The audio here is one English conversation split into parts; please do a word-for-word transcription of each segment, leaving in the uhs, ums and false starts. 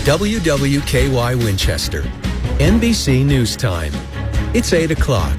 W W K Y Winchester, N B C News Time. It's eight o'clock.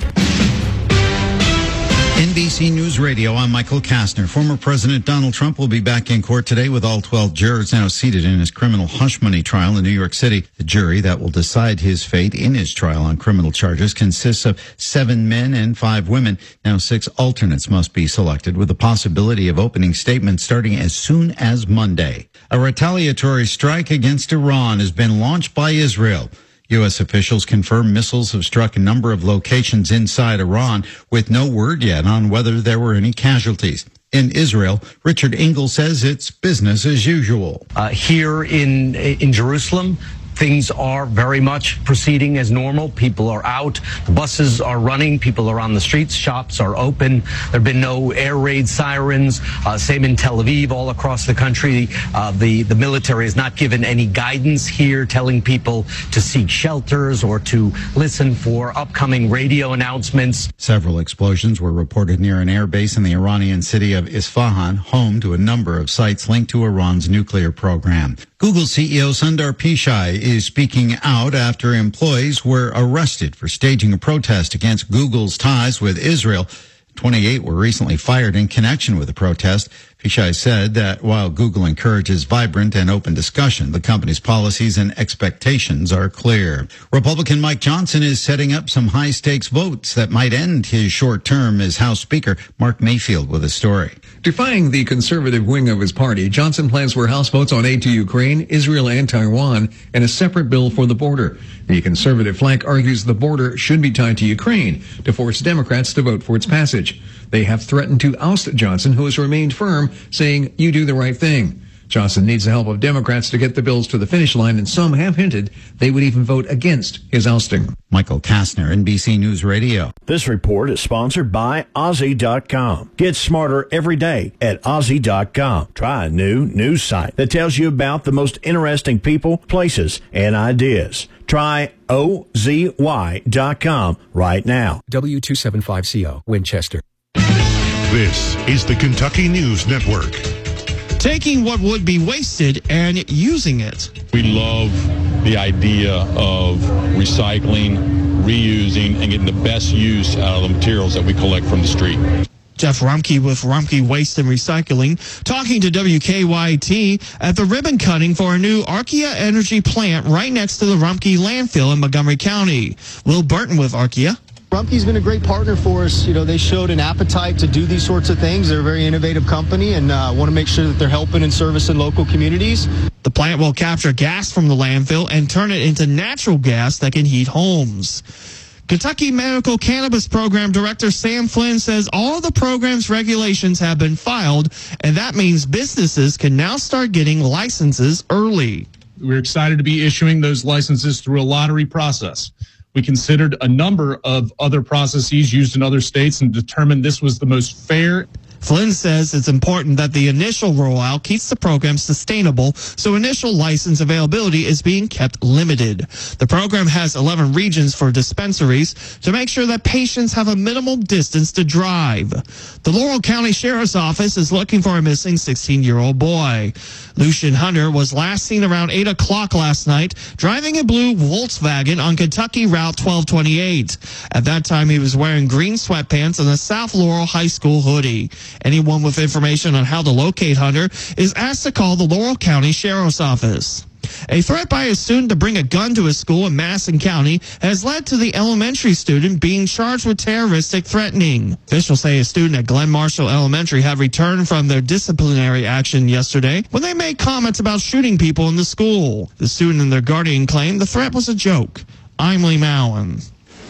N B C News Radio, I'm Michael Kastner. Former President Donald Trump will be back in court today with all twelve jurors now seated in his criminal hush money trial in New York City. The jury that will decide his fate in his trial on criminal charges consists of seven men and five women. Now six alternates must be selected with the possibility of opening statements starting as soon as Monday. A retaliatory strike against Iran has been launched by Israel. U S officials confirm missiles have struck a number of locations inside Iran with no word yet on whether there were any casualties. In Israel, Richard Engel says it's business as usual. Uh, here in in Jerusalem, things are very much proceeding as normal. People are out. The buses are running. People are on the streets. Shops are open. There have been no air raid sirens. Uh, same in Tel Aviv, all across the country. Uh, the, the military has not given any guidance here telling people to seek shelters or to listen for upcoming radio announcements. Several explosions were reported near an air base in the Iranian city of Isfahan, home to a number of sites linked to Iran's nuclear program. Google C E O Sundar Pichai is speaking out after employees were arrested for staging a protest against Google's ties with Israel. twenty-eight were recently fired in connection with the protest. Pichai said that while Google encourages vibrant and open discussion, the company's policies and expectations are clear. Republican Mike Johnson is setting up some high-stakes votes that might end his short term as House Speaker. Mark Mayfield with a story. Defying the conservative wing of his party, Johnson plans for House votes on aid to Ukraine, Israel, and Taiwan, and a separate bill for the border. The conservative flank argues the border should be tied to Ukraine to force Democrats to vote for its passage. They have threatened to oust Johnson, who has remained firm, saying, "You do the right thing." Johnson needs the help of Democrats to get the bills to the finish line, and some have hinted they would even vote against his ousting. Michael Kastner, N B C News Radio. This report is sponsored by Ozzy dot com. Get smarter every day at Ozzy dot com. Try a new news site that tells you about the most interesting people, places, and ideas. Try O Z Y dot com right now. W two seventy-five C O, Winchester. This is the Kentucky News Network. Taking what would be wasted and using it. We love the idea of recycling, reusing, and getting the best use out of the materials that we collect from the street. Jeff Rumpke with Rumpke Waste and Recycling talking to W K Y T at the ribbon cutting for a new Archaea Energy plant right next to the Rumpke landfill in Montgomery County. Will Burton with Archaea. Rumpke's been a great partner for us. You know, they showed an appetite to do these sorts of things. They're a very innovative company and uh, want to make sure that they're helping and servicing local communities. The plant will capture gas from the landfill and turn it into natural gas that can heat homes. Kentucky Medical Cannabis Program Director Sam Flynn says all the program's regulations have been filed, and that means businesses can now start getting licenses early. We're excited to be issuing those licenses through a lottery process. We considered a number of other processes used in other states and determined this was the most fair. Flynn says it's important that the initial rollout keeps the program sustainable, so initial license availability is being kept limited. The program has eleven regions for dispensaries to make sure that patients have a minimal distance to drive. The Laurel County Sheriff's Office is looking for a missing sixteen-year-old boy. Lucian Hunter was last seen around eight o'clock last night driving a blue Volkswagen on Kentucky Route twelve twenty-eight. At that time, he was wearing green sweatpants and a South Laurel High School hoodie. Anyone with information on how to locate Hunter is asked to call the Laurel County Sheriff's Office. A threat by a student to bring a gun to a school in Madison County has led to the elementary student being charged with terroristic threatening. Officials say a student at Glen Marshall Elementary had returned from their disciplinary action yesterday when they made comments about shooting people in the school. The student and their guardian claimed the threat was a joke. I'm Lee Mowen.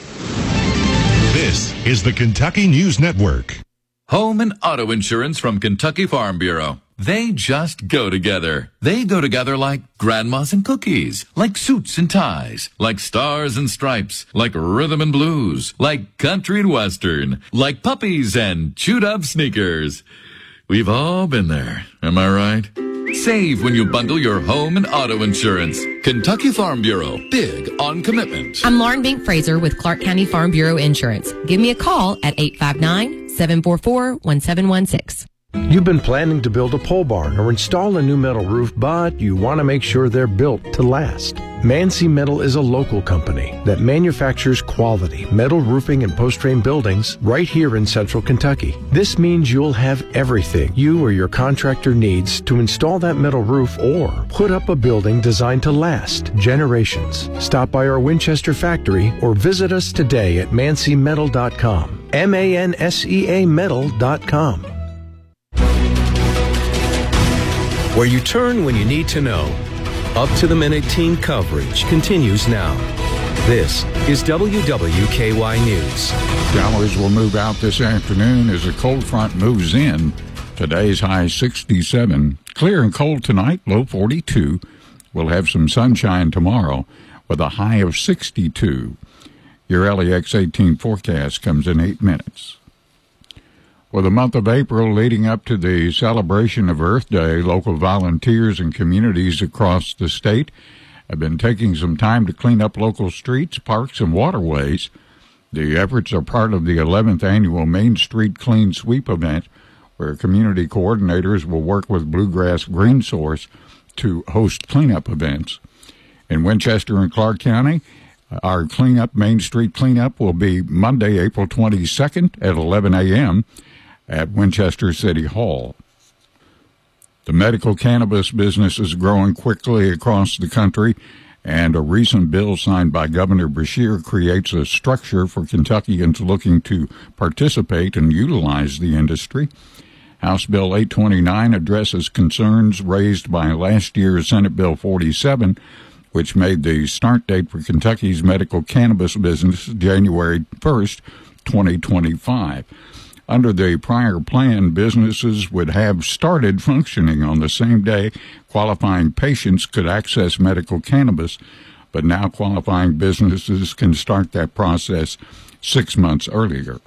This is the Kentucky News Network. Home and auto insurance from Kentucky Farm Bureau. They just go together. They go together like grandmas and cookies, like suits and ties, like stars and stripes, like rhythm and blues, like country and western, like puppies and chewed up sneakers. We've all been there. Am I right? Save when you bundle your home and auto insurance. Kentucky Farm Bureau. Big on commitment. I'm Lauren Bink Fraser with Clark County Farm Bureau Insurance. Give me a call at eight five nine, seven four four, one seven one six. You've been planning to build a pole barn or install a new metal roof, but you want to make sure they're built to last. Mansi Metal is a local company that manufactures quality metal roofing and post-frame buildings right here in central Kentucky. This means you'll have everything you or your contractor needs to install that metal roof or put up a building designed to last generations. Stop by our Winchester factory or visit us today at mansi metal dot com. M A N S E A metal dot com. Where you turn when you need to know. Up to the minute team coverage continues now. This is W W K Y News. Showers will move out this afternoon as a cold front moves in. Today's high sixty-seven. Clear and cold tonight, low forty-two. We'll have some sunshine tomorrow with a high of sixty-two. Your L E X eighteen forecast comes in eight minutes. For the month of April leading up to the celebration of Earth Day, local volunteers and communities across the state have been taking some time to clean up local streets, parks, and waterways. The efforts are part of the eleventh annual Main Street Clean Sweep event, where community coordinators will work with Bluegrass Green Source to host cleanup events. In Winchester and Clark County, our cleanup, Main Street cleanup, will be Monday, April twenty-second at eleven a.m., at Winchester City Hall. The medical cannabis business is growing quickly across the country, and a recent bill signed by Governor Beshear creates a structure for Kentuckians looking to participate and utilize the industry. House Bill eight twenty-nine addresses concerns raised by last year's Senate Bill forty-seven, which made the start date for Kentucky's medical cannabis business January first, twenty twenty-five. Under the prior plan, businesses would have started functioning on the same day qualifying patients could access medical cannabis, but now qualifying businesses can start that process six months earlier.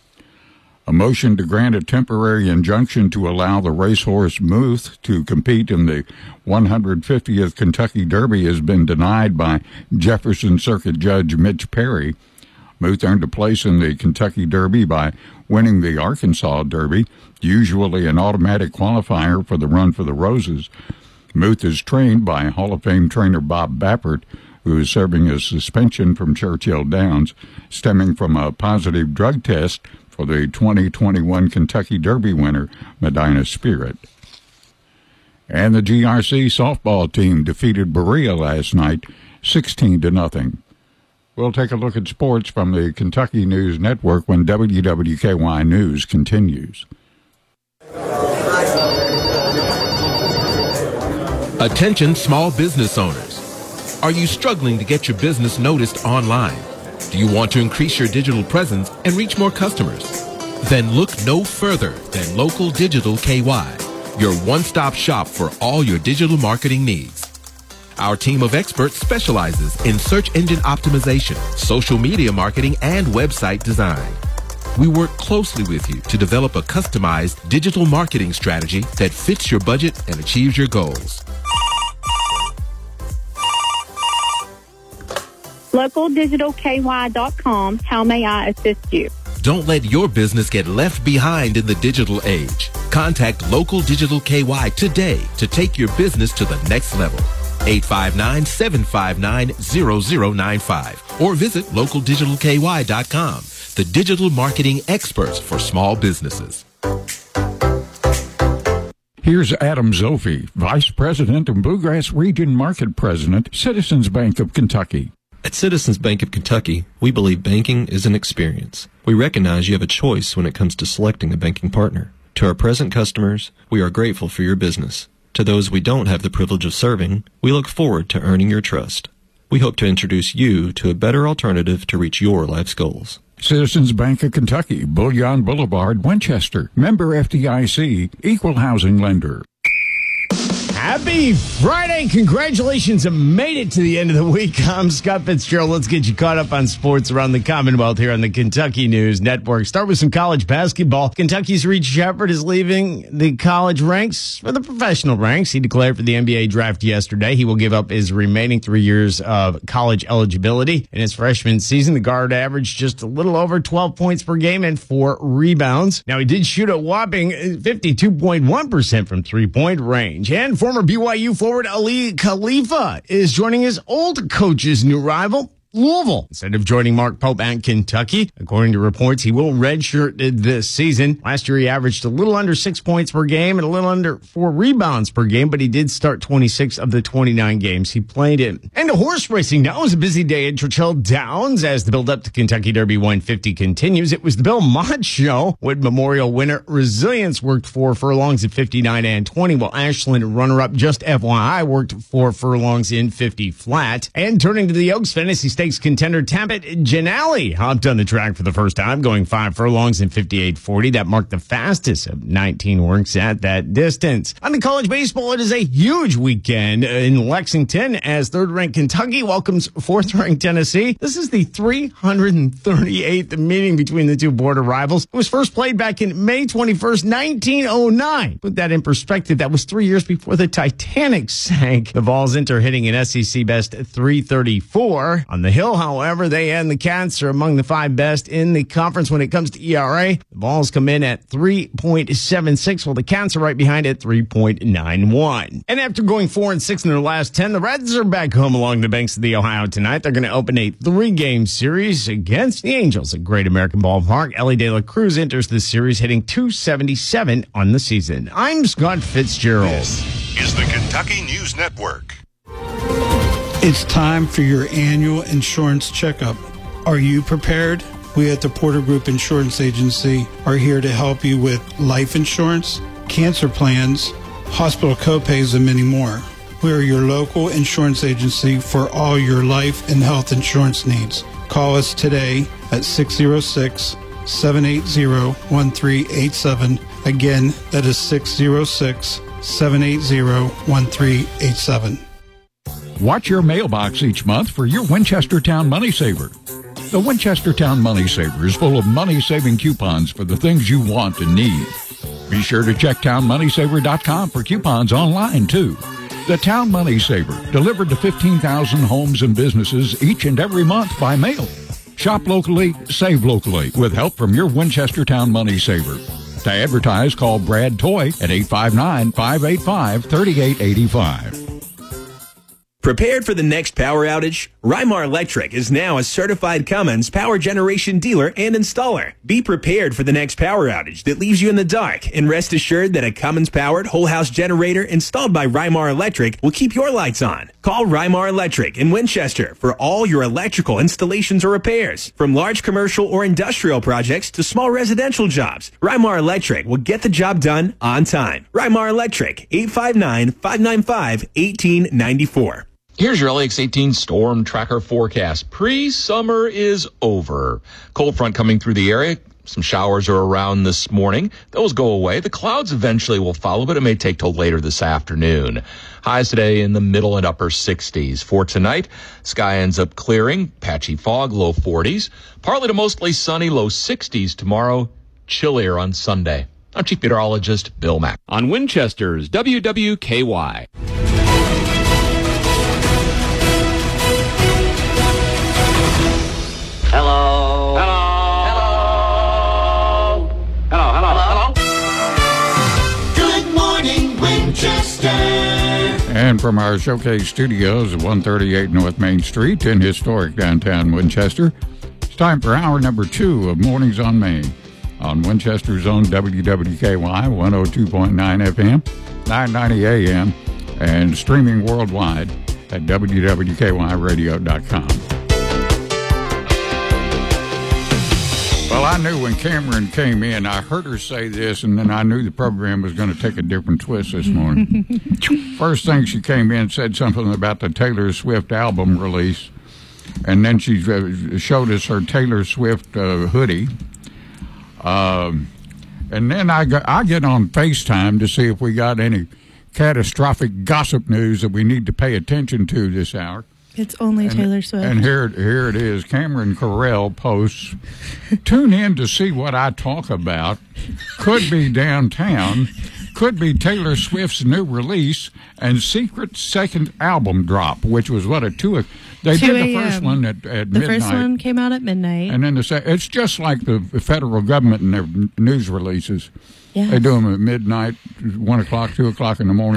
A motion to grant a temporary injunction to allow the racehorse Muth to compete in the one hundred fiftieth Kentucky Derby has been denied by Jefferson Circuit Judge Mitch Perry. Muth earned a place in the Kentucky Derby by winning the Arkansas Derby, usually an automatic qualifier for the Run for the Roses. Muth is trained by Hall of Fame trainer Bob Baffert, who is serving a suspension from Churchill Downs, stemming from a positive drug test for the twenty twenty-one Kentucky Derby winner, Medina Spirit. And the G R C softball team defeated Berea last night, sixteen to nothing. We'll take a look at sports from the Kentucky News Network when W W K Y News continues. Attention small business owners. Are you struggling to get your business noticed online? Do you want to increase your digital presence and reach more customers? Then look no further than Local Digital K Y, your one-stop shop for all your digital marketing needs. Our team of experts specializes in search engine optimization, social media marketing, and website design. We work closely with you to develop a customized digital marketing strategy that fits your budget and achieves your goals. local digital K Y dot com. How may I assist you? Don't let your business get left behind in the digital age. Contact Local Digital K Y today to take your business to the next level. eight five nine, seven five nine, zero zero nine five or visit local digital K Y dot com, the digital marketing experts for small businesses. Here's Adam Zofi, Vice President and Bluegrass Region Market President, Citizens Bank of Kentucky. At Citizens Bank of Kentucky, we believe banking is an experience. We recognize you have a choice when it comes to selecting a banking partner. To our present customers, we are grateful for your business. To those we don't have the privilege of serving, we look forward to earning your trust. We hope to introduce you to a better alternative to reach your life's goals. Citizens Bank of Kentucky, Bullion Boulevard, Winchester. Member F D I C, Equal Housing Lender. Happy Friday. Congratulations. Made it to the end of the week. I'm Scott Fitzgerald. Let's get you caught up on sports around the Commonwealth here on the Kentucky News Network. Start with some college basketball. Kentucky's Reed Shepherd is leaving the college ranks for the professional ranks. He declared for the N B A draft yesterday. He will give up his remaining three years of college eligibility. In his freshman season, the guard averaged just a little over twelve points per game and four rebounds. Now, he did shoot a whopping fifty-two point one percent from three-point range. And former B Y U forward Ali Khalifa is joining his old coach's new rival, Louisville, instead of joining Mark Pope at Kentucky. According to reports, he will redshirt this season. Last year, he averaged a little under six points per game and a little under four rebounds per game, but he did start twenty-six of the twenty-nine games he played in. And to horse racing, now was a busy day at Churchill Downs as the build-up to Kentucky Derby one fifty continues. It was the Bill Mott Show. Wood Memorial winner Resilience worked four furlongs at fifty-nine and twenty, while Ashland, runner-up Just F Y I, worked four furlongs in fifty flat. And turning to the Oaks Fantasy Stakes contender Tabit Janali hopped on the track for the first time, going five furlongs in fifty-eight forty. That marked the fastest of nineteen works at that distance. On the college baseball, it is a huge weekend in Lexington as third-ranked Kentucky welcomes fourth-ranked Tennessee. This is the three hundred thirty-eighth meeting between the two border rivals. It was first played back in May twenty-first, nineteen oh nine. Put that in perspective, that was three years before the Titanic sank. The Vols enter hitting an S E C best three thirty-four. On the Hill, however, they and the Cats are among the five best in the conference when it comes to E R A. The Vols come in at three point seven six, while the Cats are right behind at three point nine one. And after going four and six in their last ten, the Reds are back home along the banks of the Ohio tonight. They're going to open a three-game series against the Angels at Great American Ballpark. Ellie De La Cruz enters the series hitting two seventy-seven on the season. I'm Scott Fitzgerald. This is the Kentucky News Network. It's time for your annual insurance checkup. Are you prepared? We at the Porter Group Insurance Agency are here to help you with life insurance, cancer plans, hospital copays, and many more. We are your local insurance agency for all your life and health insurance needs. Call us today at six oh six, seven eight zero, one three eight seven. Again, that is six oh six, seven eight zero, one three eight seven. Watch your mailbox each month for your Winchestertown Money Saver. The Winchestertown Money Saver is full of money-saving coupons for the things you want and need. Be sure to check town money saver dot com for coupons online, too. The Town Money Saver, delivered to fifteen thousand homes and businesses each and every month by mail. Shop locally, save locally, with help from your Winchestertown Money Saver. To advertise, call Brad Toy at eight five nine, five eight five, three eight eight five. Prepared for the next power outage? Rymar Electric is now a certified Cummins power generation dealer and installer. Be prepared for the next power outage that leaves you in the dark, and rest assured that a Cummins-powered whole house generator installed by Rymar Electric will keep your lights on. Call Rymar Electric in Winchester for all your electrical installations or repairs. From large commercial or industrial projects to small residential jobs, Rymar Electric will get the job done on time. Rymar Electric, eight five nine, five nine five, one eight nine four. Here's your L A X eighteen Storm Tracker forecast. Pre-summer is over. Cold front coming through the area. Some showers are around this morning. Those go away. The clouds eventually will follow, but it may take till later this afternoon. Highs today in the middle and upper sixties. For tonight, sky ends up clearing. Patchy fog, low forties. Partly to mostly sunny, low sixties tomorrow. Chillier on Sunday. I'm Chief Meteorologist Bill Mack. On Winchester's W W K Y. Hello. Hello. Hello. Hello. Hello. Hello. Good morning, Winchester. And from our showcase studios at one thirty-eight North Main Street in historic downtown Winchester, it's time for hour number two of Mornings on Main on Winchester's own W W K Y one oh two point nine F M, nine ninety A M, and streaming worldwide at W W K Y radio dot com. Well, I knew when Cameron came in, I heard her say this, and then I knew the program was going to take a different twist this morning. First thing she came in, said something about the Taylor Swift album release, and then she showed us her Taylor Swift uh, hoodie. Um, and then I, got, I get on FaceTime to see if we got any catastrophic gossip news that we need to pay attention to this hour. It's only and, Taylor Swift. And here, here it is. Cameron Carell posts, tune in to see what I talk about. Could be downtown. Could be Taylor Swift's new release and secret second album drop, which was what, at two. They did the first one at, at the midnight. The first one came out at midnight. And then the se- it's just like the federal government and their news releases. Yeah. They do them at midnight, one o'clock, two o'clock in the morning.